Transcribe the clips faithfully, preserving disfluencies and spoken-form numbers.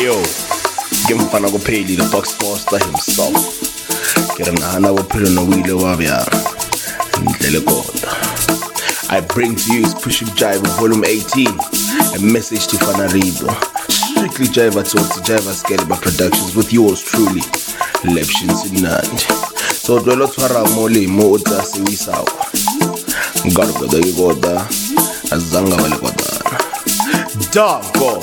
Ayo, ke mfana kupheli the box master himself. Ke re nahana bophelo no wile wa bjang ndlele koda. I bring to you is Push Up Jive volume eighteen, a message to Fanarido. Strictly Jive at all to Jive Scalable Productions with yours truly, Lepshins in Nand. So dwelo twara mole mo uta sewisawa. Ngaro koda yugoda, azanga wale koda. Dango!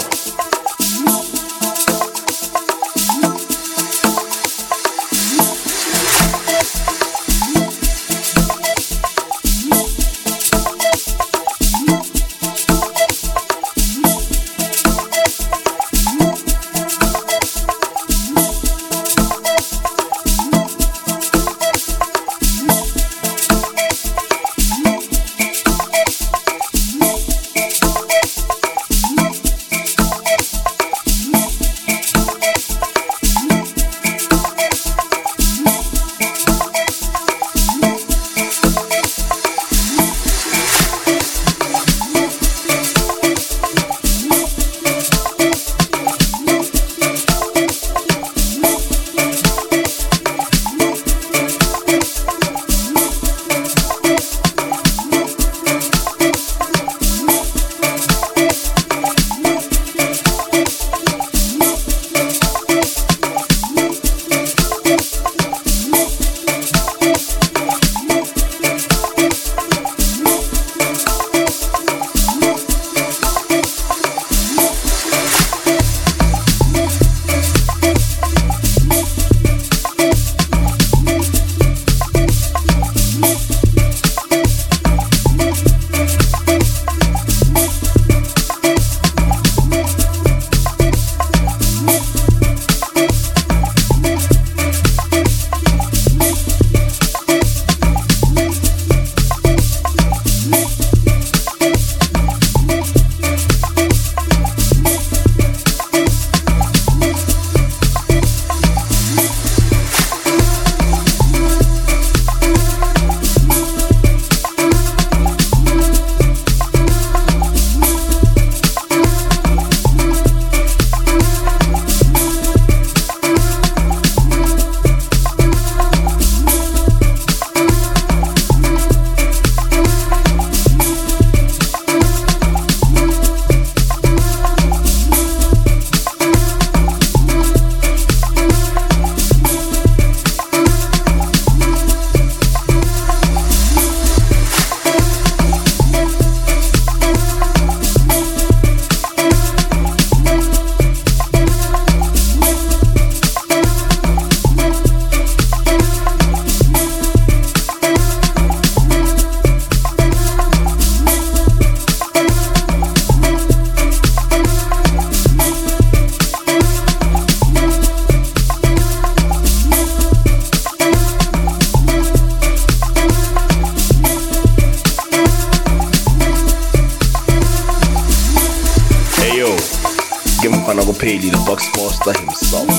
Mfana kupheli the box master himself.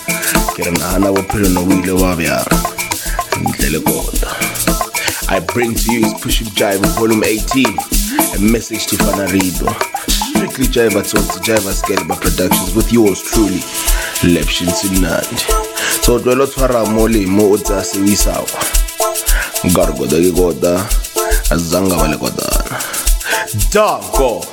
Ke re nahana bophelo no wile wa bjang ndlele koda. I bring to you is Push Up Jive volume eighteen, a message to Fanarido. Strictly Jive at all to Jive Scalable Productions with yours truly, Lepshins in Nand. So dwelo twara mole mo uta sewisawa. Ngaro koda yugoda, azanga wale koda. Dango!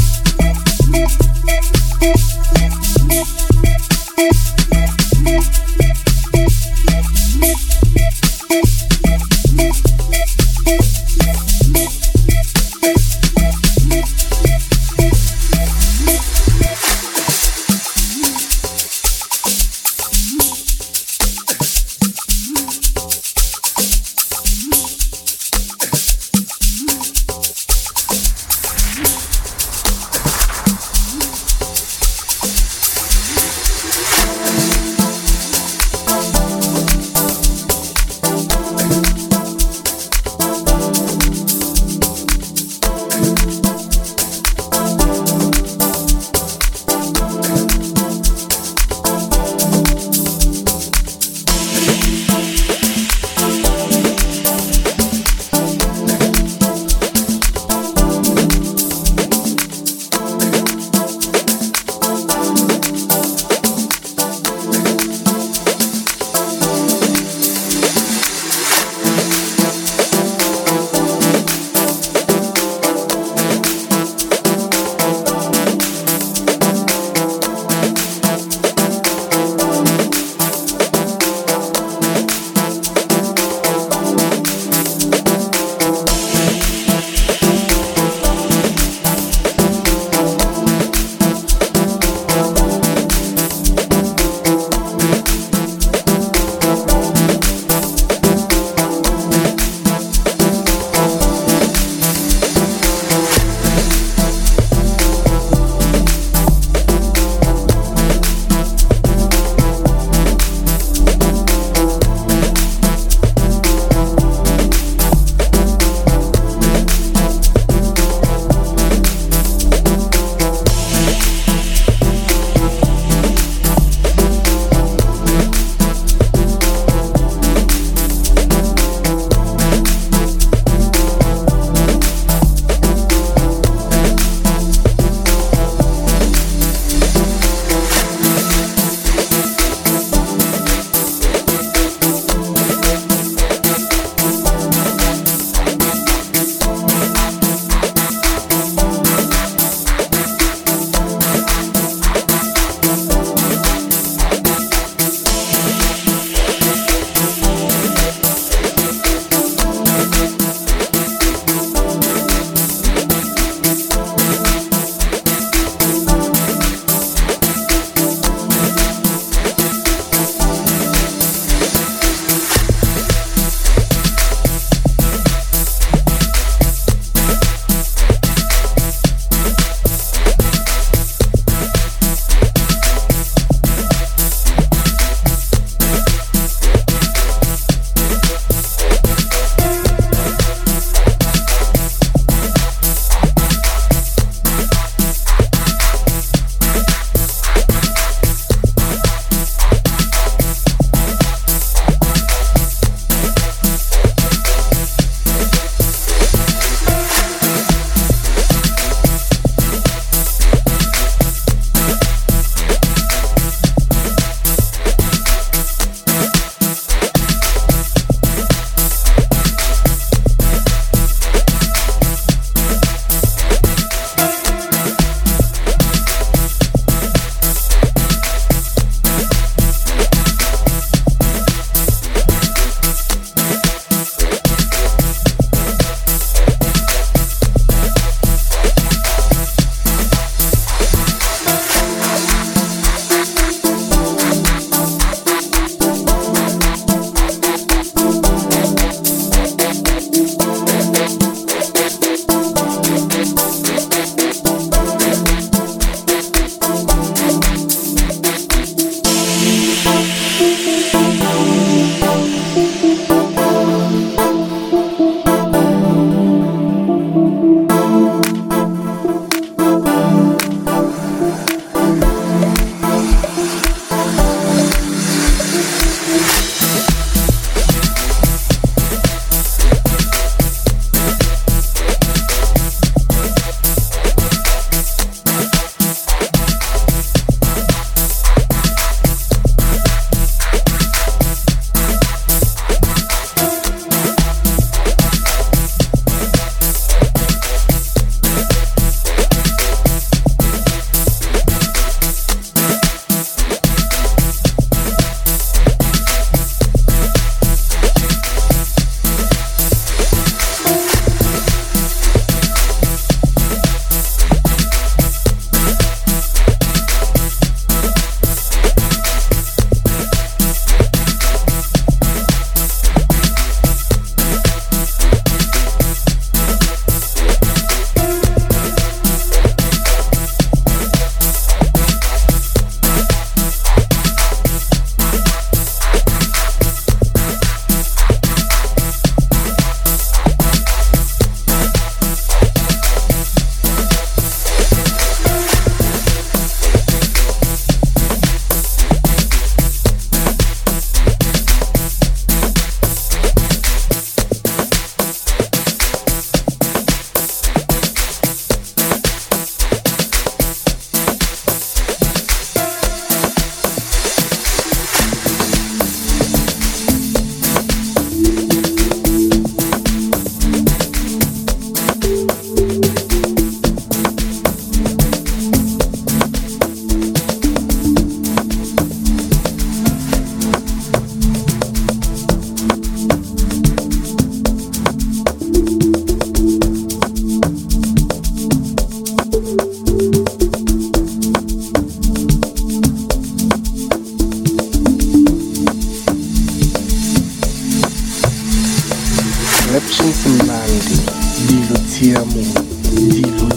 We'll be right back.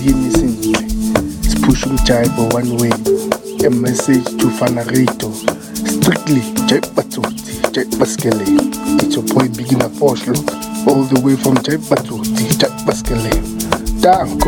yini sentle. Siphusha umjaibo one way. A message to Fanarito. Strictly Jive Batsotsi, Jive Baskele. It's your boy Biggie Naposhlo. All the way from Jive Batsotsi, Jive Baskele. Danko.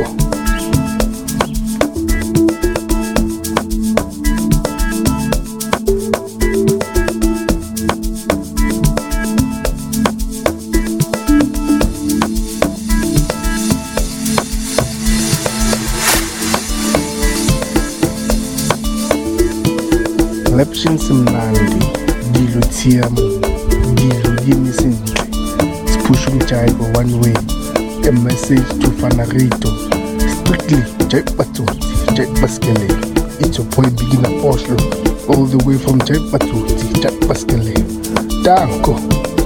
Lepshin simnandi, dilo tiamu, dilo yini sentle. Siphusha umjaibo one way. A message to Fanarito. Strictly Jive Batsotsi, Jive Baskele. It's your boy Biggie Naposhlo. All the way from Jive Batsotsi, Jive Baskele. Danko.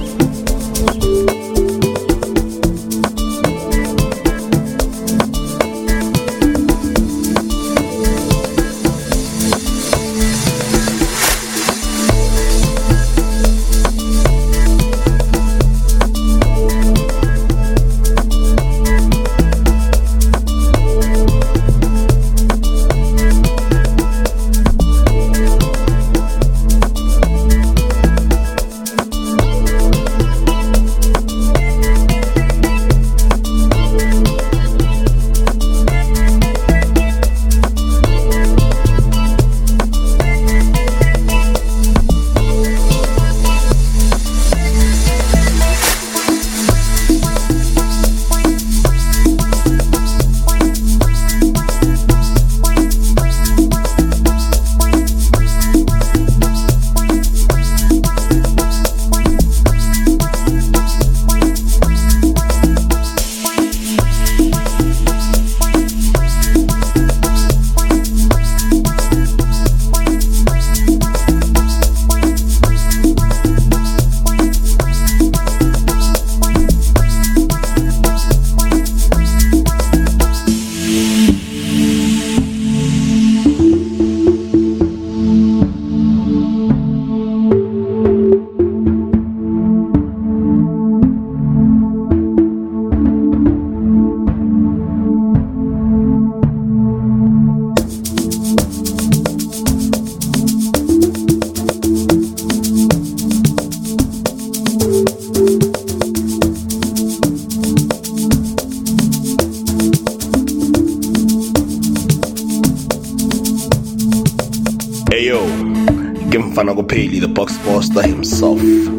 Mfana kupheli, the box master himself.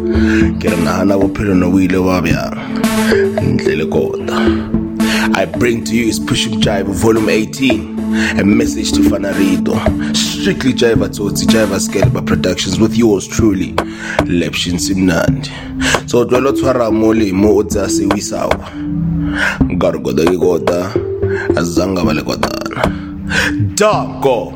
Kiranahana bophelo noile wabya ndlele kodwa. I bring to you is Push Jive volume eighteen, a message to Fanarito. Strictly Jive Batsotsi, Jive Baskele Productions with yours truly, Lepshin Simnandi. So dwelo twara mole mo odzase wisawa. Ngarugoda yigoda azanga bale kodana. Danko.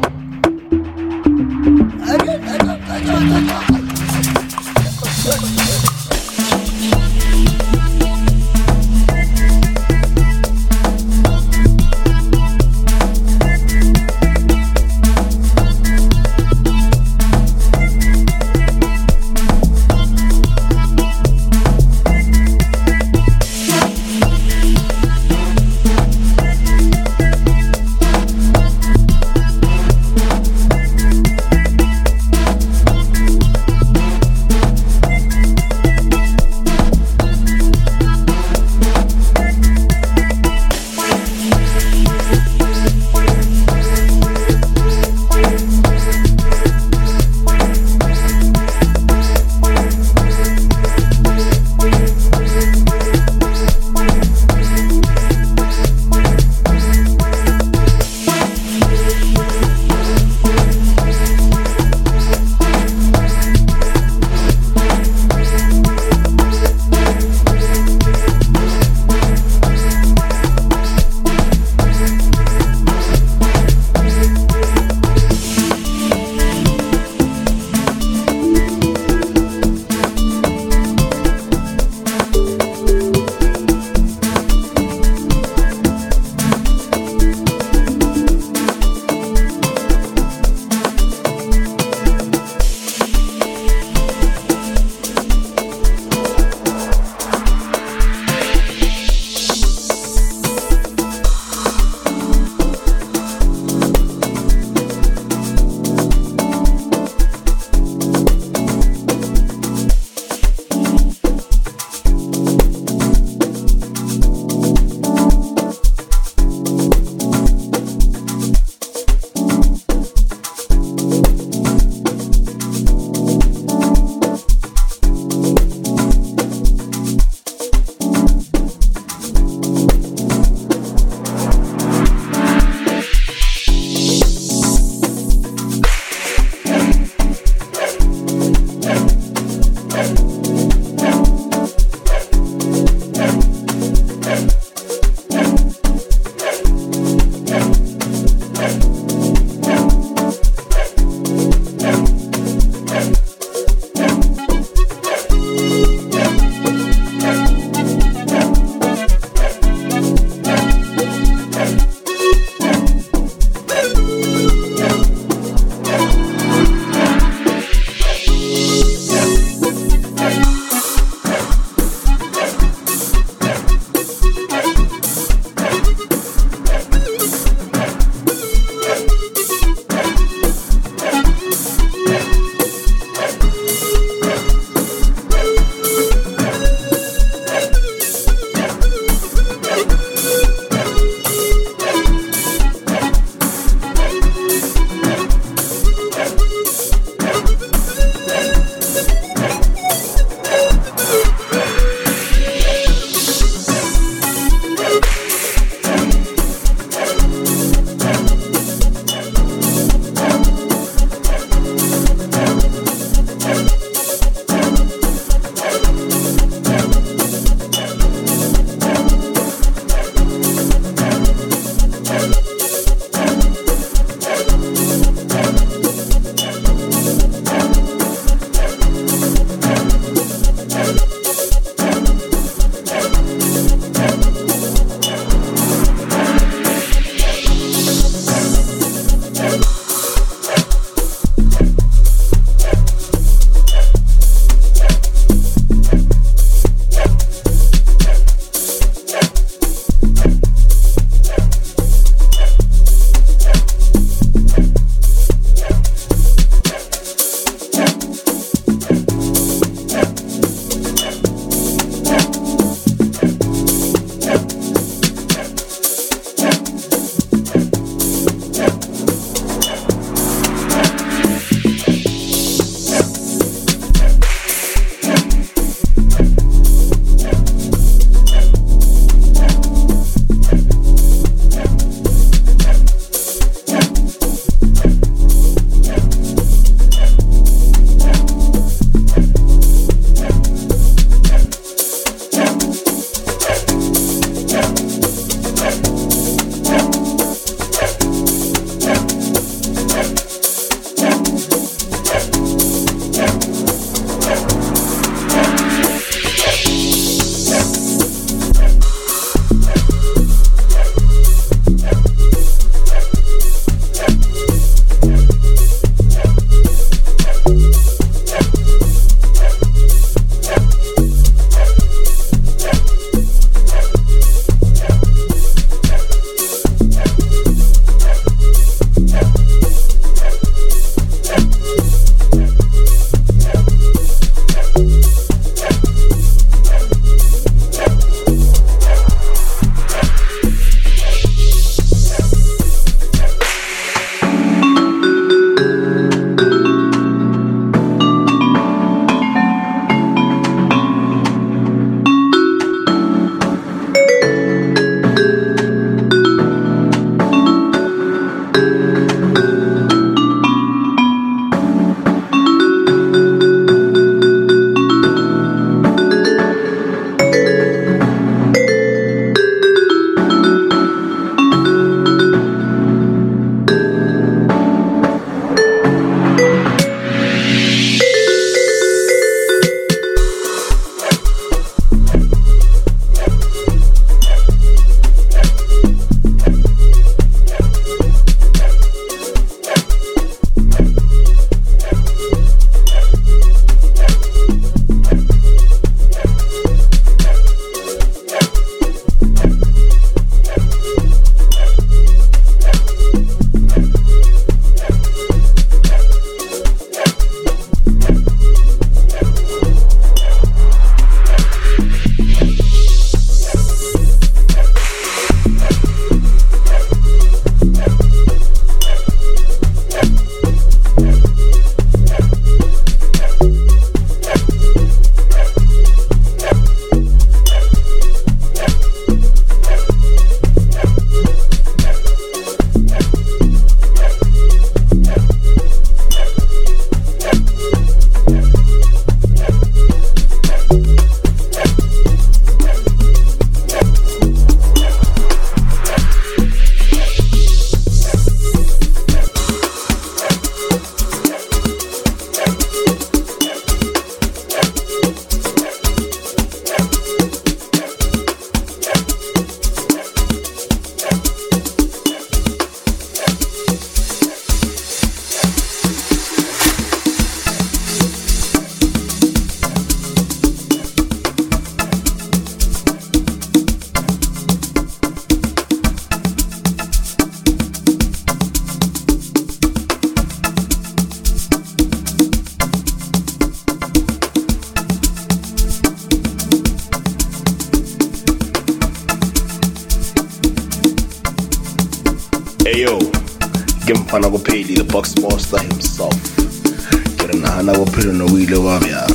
Ayo, Gemfana Gopeli, the box master himself. Kiranahana Gopelo no Wile Wabia.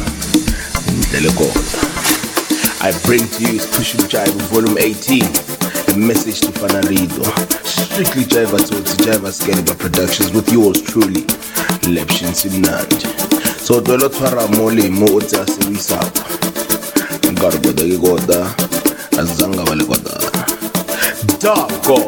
I bring to you Push Up Jive Volume eighteen, a message to Fanarido. Strictly Jive Atoti Jive Scalable Productions with yours truly, Lepshin Simnand. So Dolo Twara Mole Mo Ota Siwisaka. Gargoda Gigoda, Azanga Valegoda. Darko.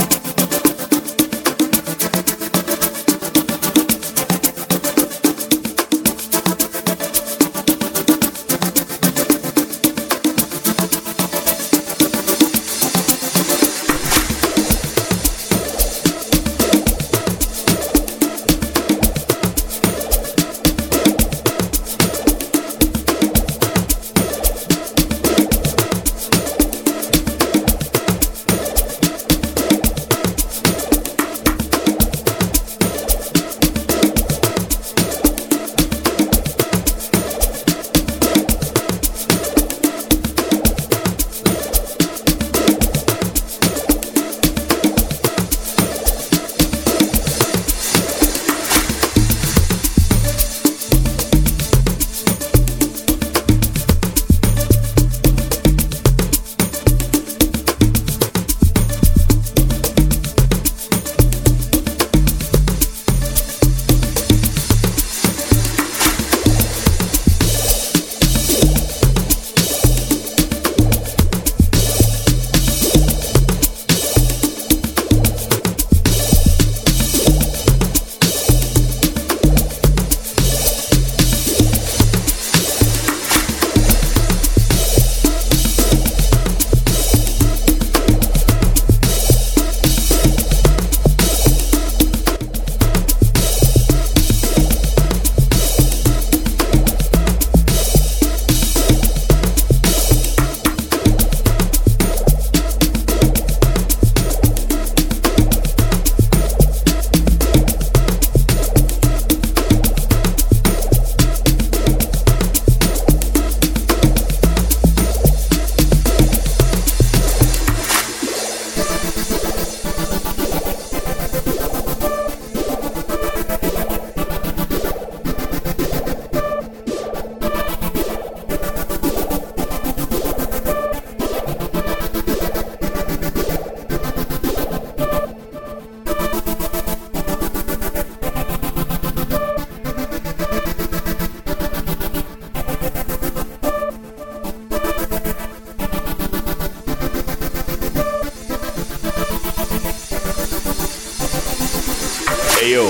Ayo,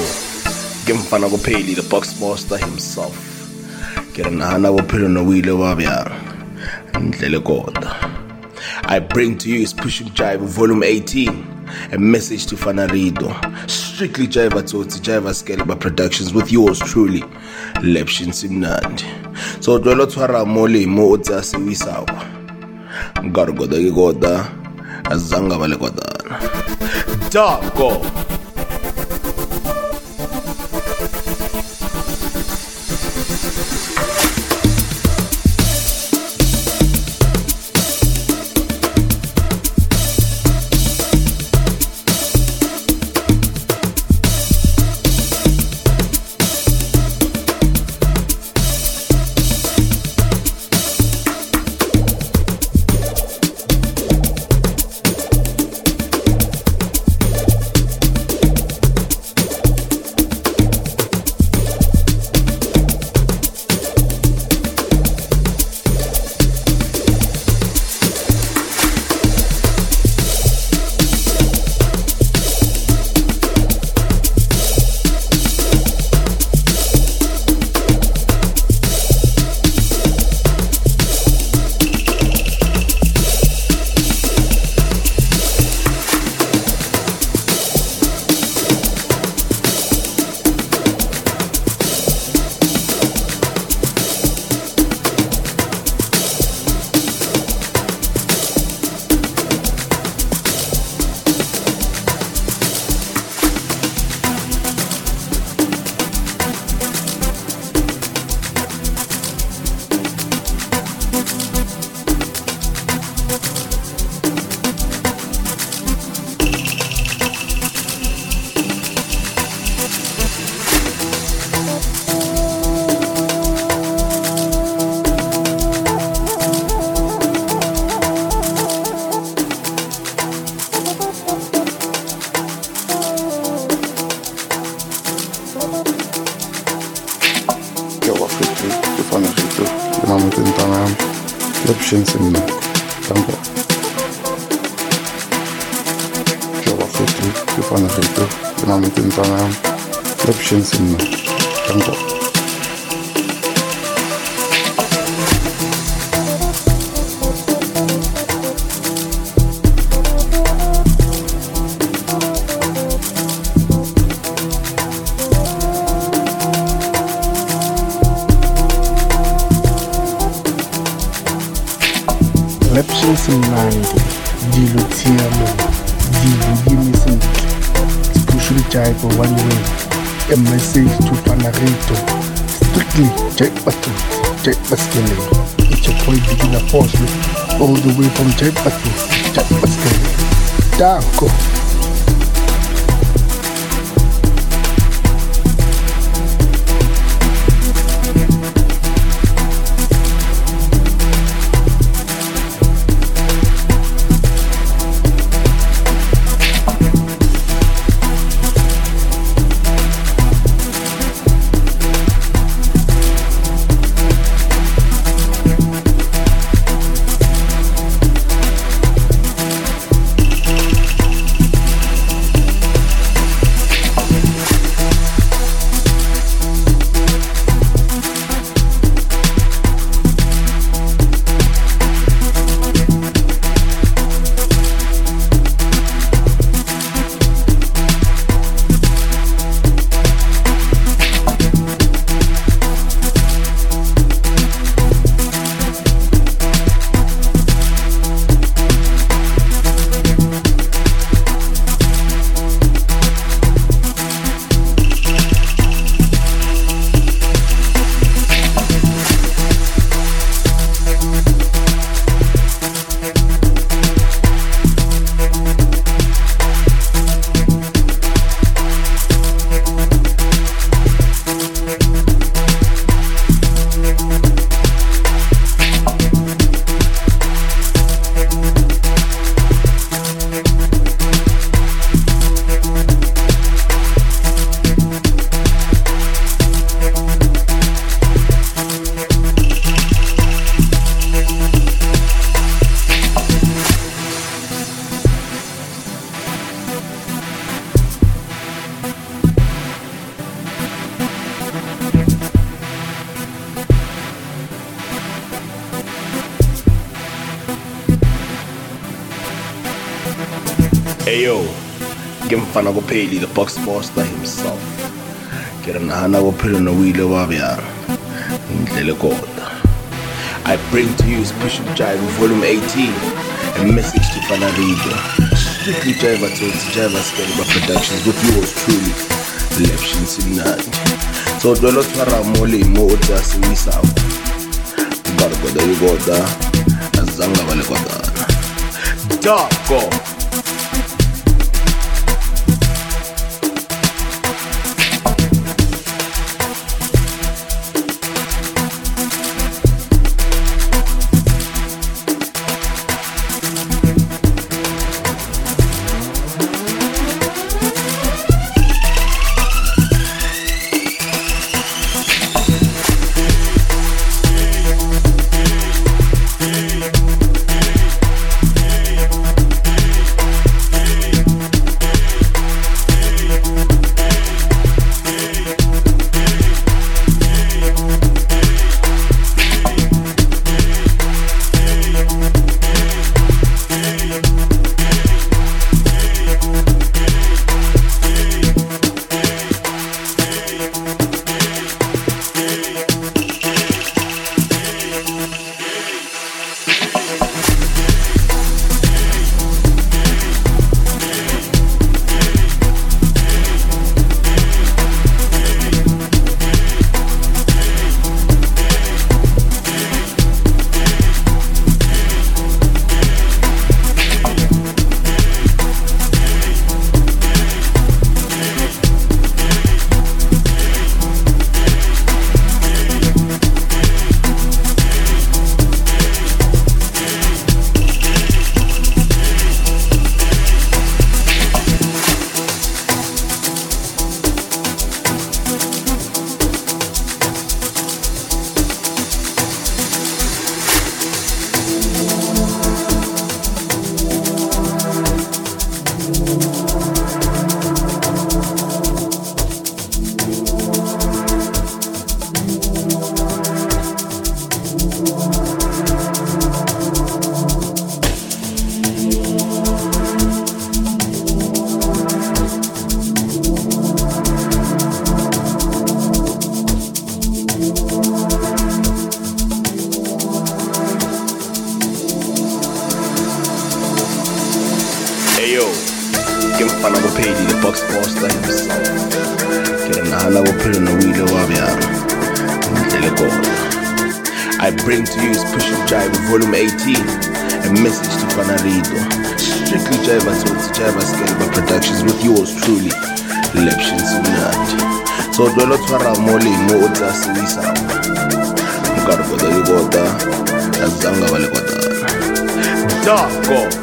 Gemfana Gopeli, the box master himself. Kiranahana Gopelo no Wile Wabia. I bring to you is Push Up Jive Volume eighteen, a message to Fanarido. Strictly Jive Atoti Jive Scalable Productions with yours truly, Lepshin Simnand. So Dolo Twara Mole Mo Ota Siwisaka. Gargoda Gigoda, Azanga Valegoda. Darko. Lepšin si mna, danko. Jova fetri, ke fana rito, ke mami tintana. Lepšin si mna, danko. Lepšin simnandi, dilo tshiamo, dilo di misentle. Sipusha uJaibo one way, a message to Fanarito. Strictly Jack Batut, Jack Baskeleng. It's your boy Beginner Force, all the way from Jack Batut, Jack Baskeleng. Danko. Ayo, ngimfana kupheli the box master himself. Kera nahana kuphela nowile wabyara. Ndlele kodwa. I bring to you Special Jive volume eighteen, a message to Fanarito. Strictly Jive Batut, Jive Baskeleng Productions with yours truly, Lepšin Simnandi. So dwelo twara mole mo otasi wisawo. Ngaro kodwa yukodwa, azanga vale kodwa. Danko. Box Foster himself. Ke re nahana bophelo no wile wa bjang ntle le kota. I bring to you is Push Up Jive volume eighteen, a message to Fanarito. Strictly Jive Toti Jive Scalable Productions with yours truly, Leption Sunat. So dolo tshwara mole mo o tla se isa. Nkare go da yogota, azanga ba le kota. Dako.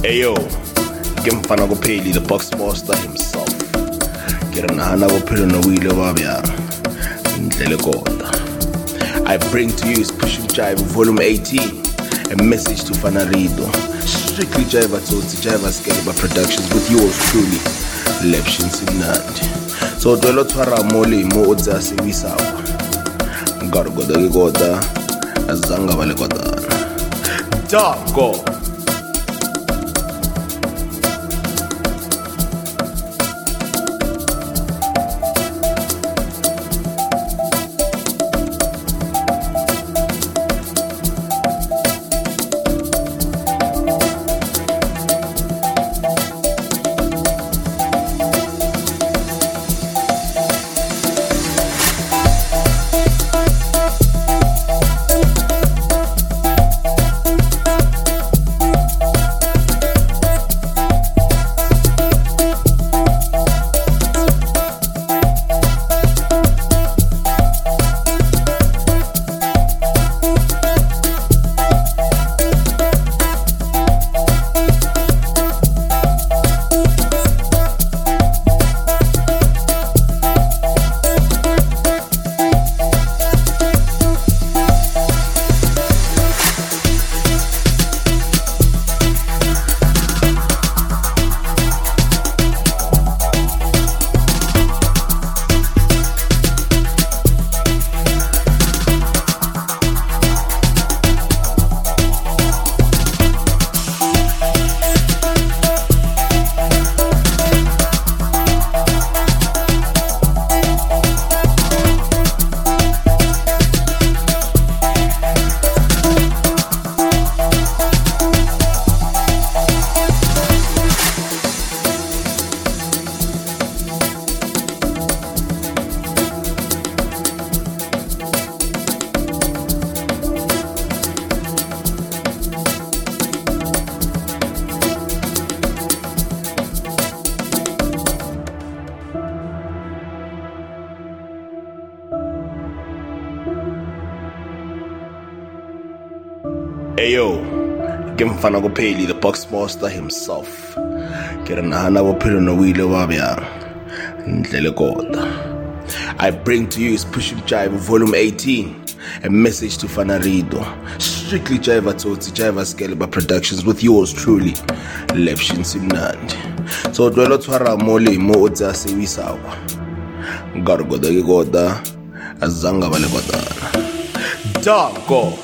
Ayo, ke mfana kupheli, the box master himself. Ke re nahana bophelo no wile wa bjang ntle le kota. I bring to you is Push Up Jive volume eighteen, a message to Fanarido. Strictly Jive Tsotsi, Jive Scalable Productions with yours truly, Lepshin Simnandi. So dwelo twara mole mo otsa sewisawa. Gargoda ke kota azanga vale kota. Go. Ayo, ke mfana kupheli, the box master himself. Ke re nahana bophelo no wile wa bjang ntle le kota. I bring to you is Push Up Jive volume eighteen, a message to Fanarido. Strictly Jive Tsotsi, Jive Scalable Productions with yours truly, Lepshin Simnandi. So dwelo twara mole mo otsa sewisawa. Gargoda ke kota azanga vale kota. Go.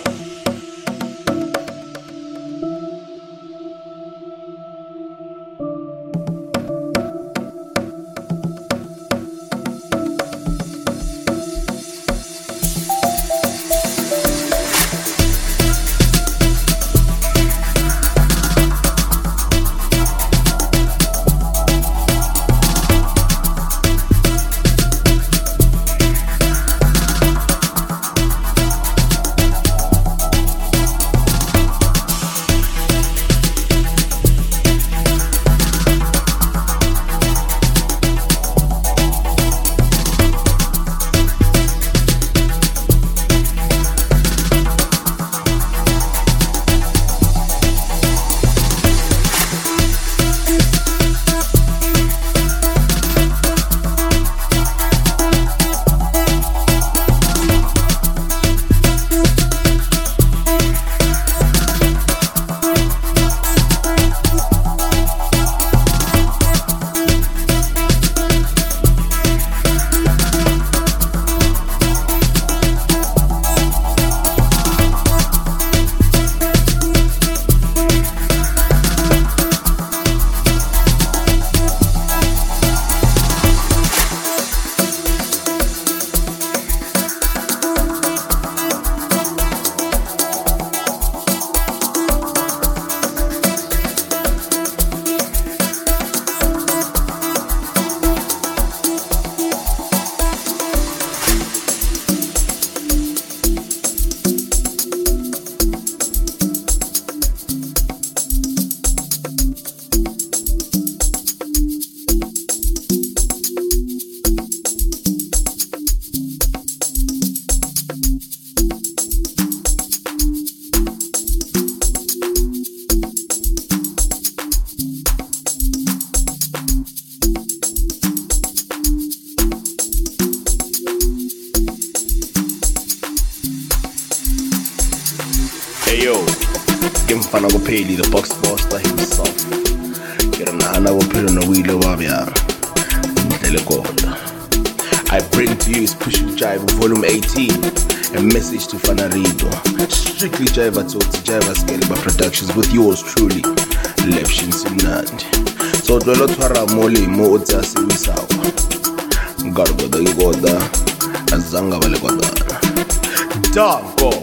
mfana kupheli the box master himself ke re nahana bophelo no wile wa byang ndlele kodwa. I bring to you is Push Up Jive volume eighteen, a message to Fanarido, strictly Jive at Jive Scalable Productions with yours truly, Lepshin Simnandi. So dwelo twara moli mo utsasi wisawa Gargoda yigoda azanga vale goda Danko.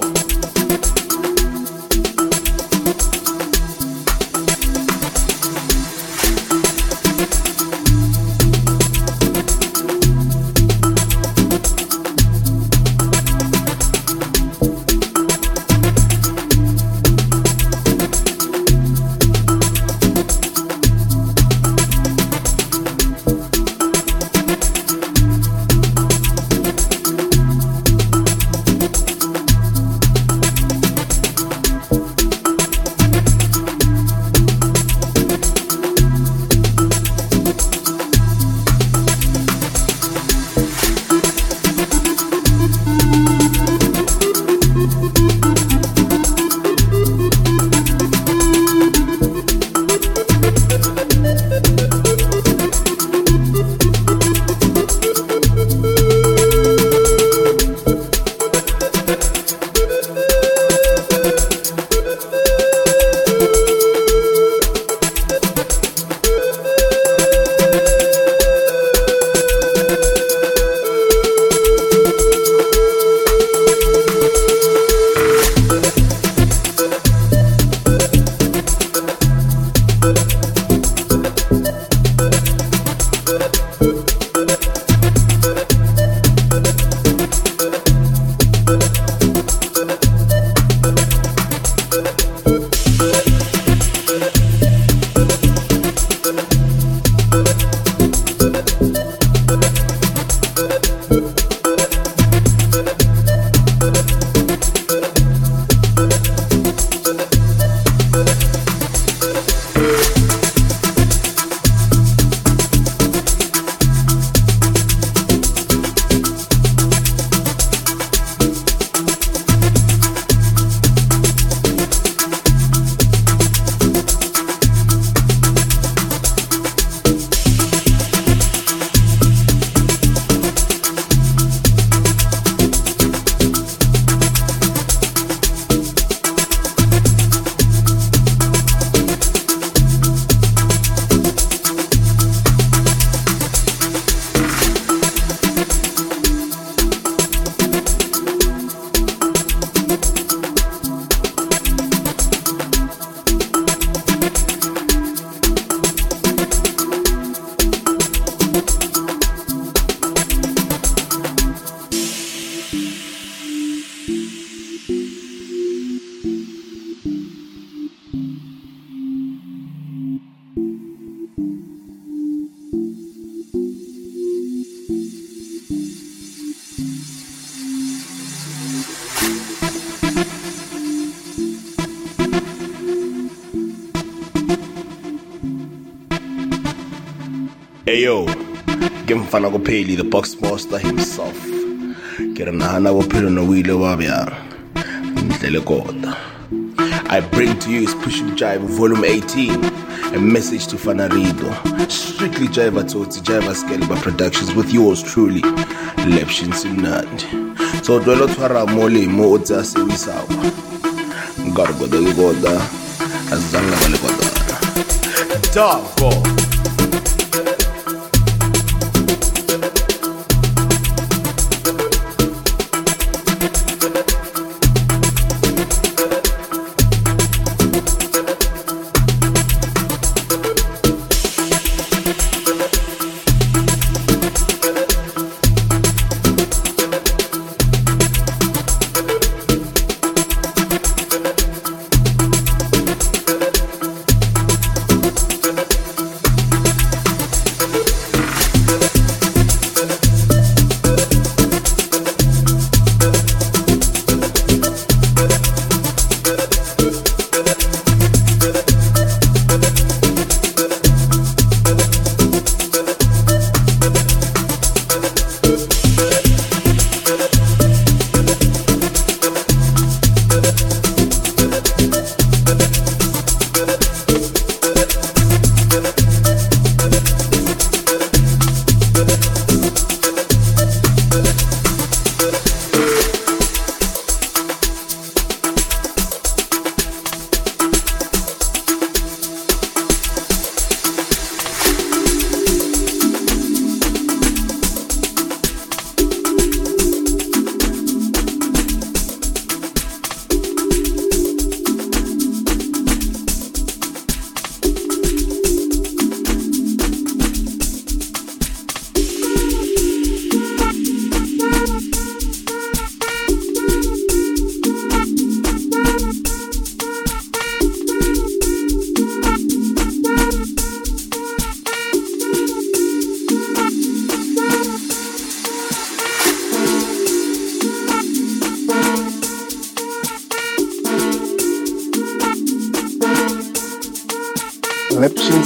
Ayo, ke mfana kupheli the box master himself ke re nahana bophelo no wile wa byang ndlele kodwa. I bring to you is Push Up Jive volume eighteen, a message to Fanarido, strictly Jive at Jive Scalable Productions with yours truly, Lepshin Simnandi. So dwelo twara moli mo utsasi wisawa Gargoda yigoda azanga vale goda Danko.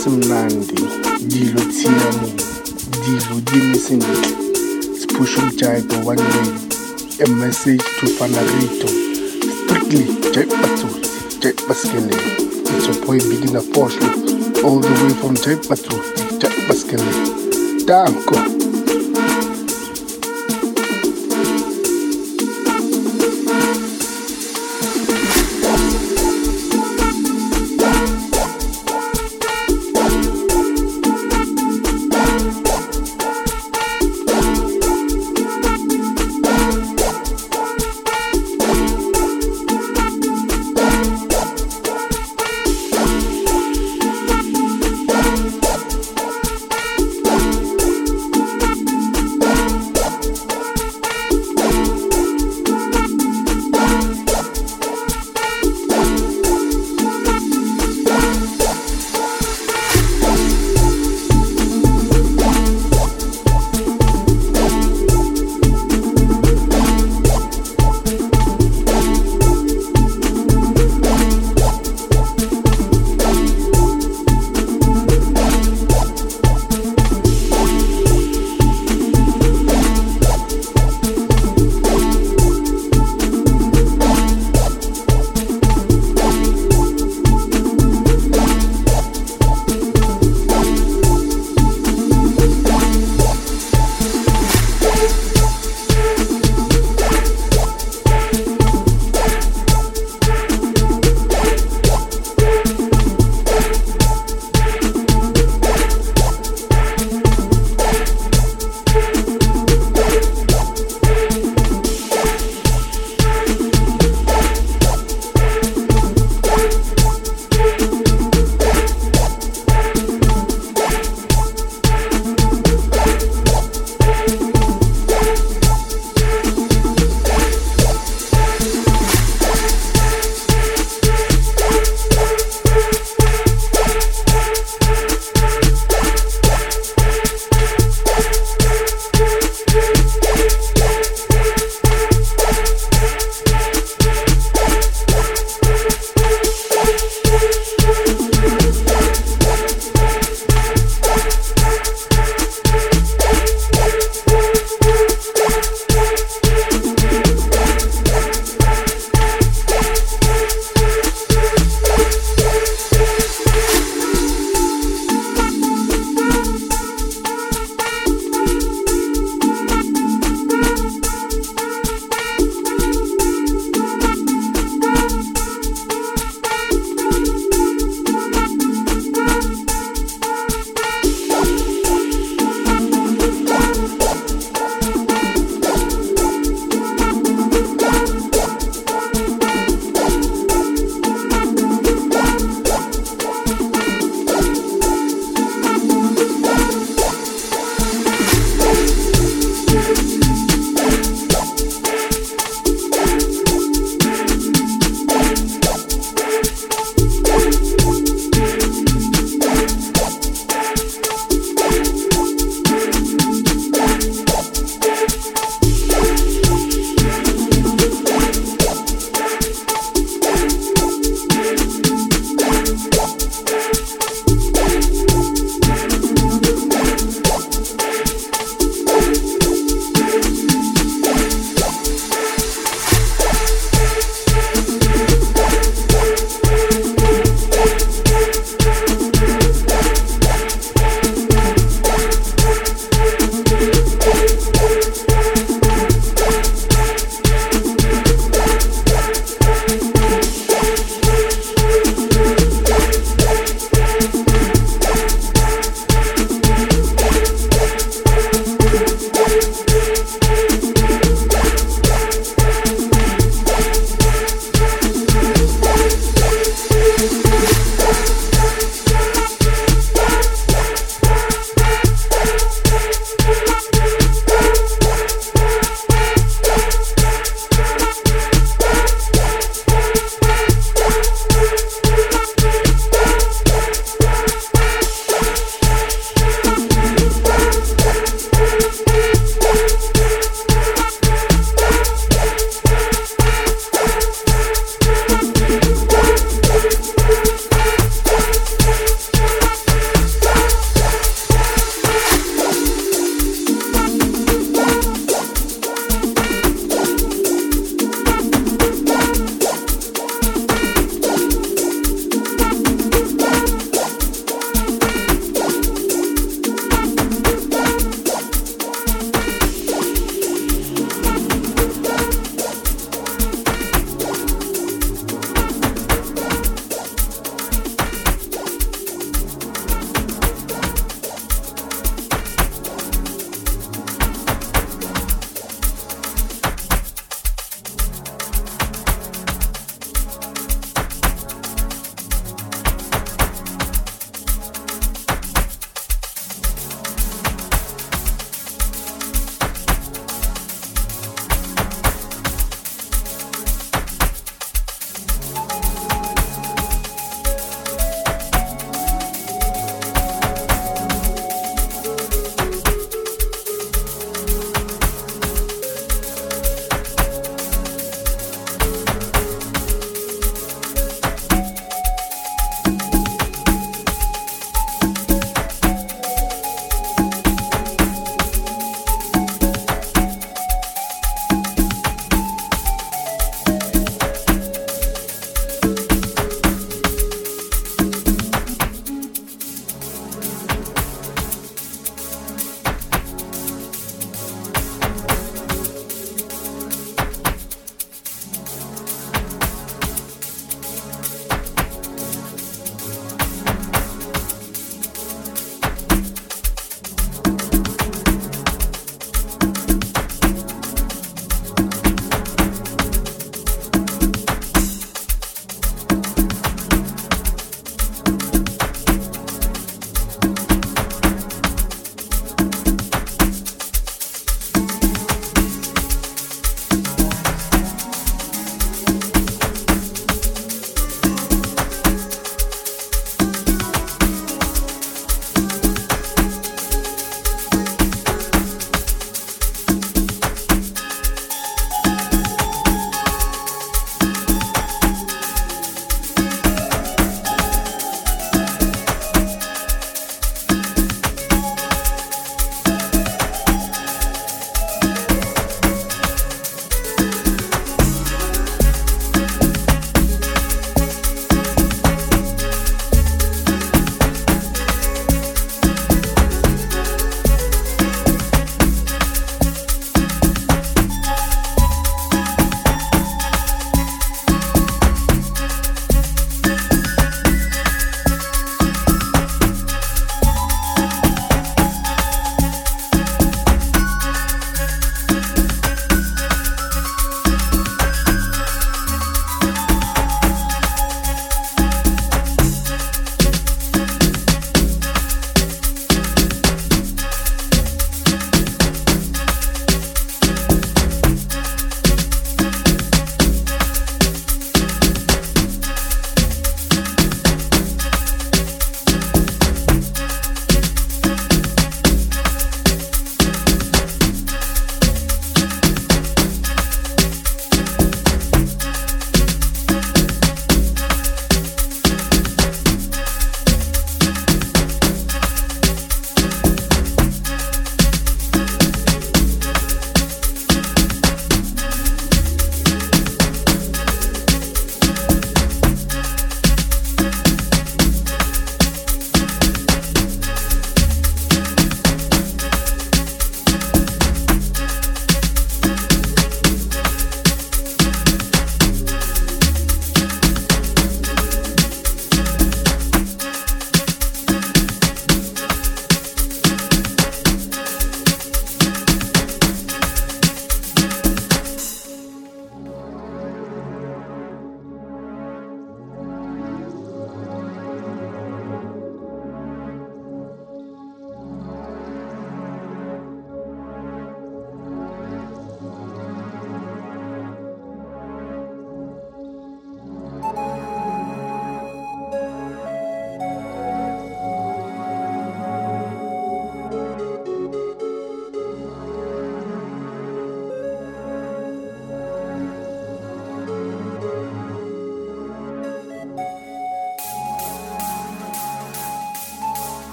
esimnandi dilo tshiamo dilo di emesentle siphusha umjaibo one way a message to Fanarito strictly Jive Batsuti Jive Baskele. It's your boy Beginner Porsche all the way from Jive Batsuti Jive Baskele. Danko.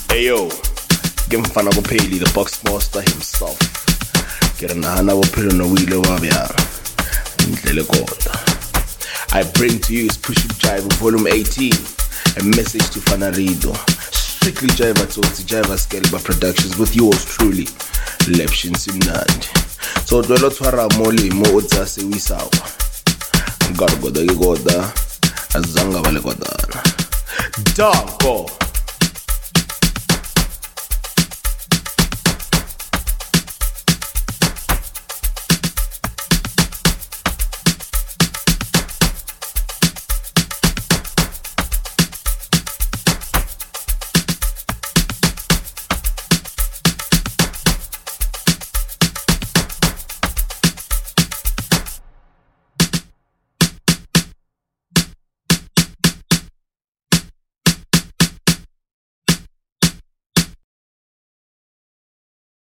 Ayo, ke mfana kupheli, the box master himself. Ke re nahana bophelo no wile wa bjang ndlele kota. I bring to you is Push Up Jive volume eighteen, a message to Fanarido. Strictly Jive Atoti, Jive Scaleba Productions with yours truly, Lepshin Simnandi. So dwelo twara moli mo utsa se wisawa. Ngarugoda yigoda azanga vale kodana. Danko.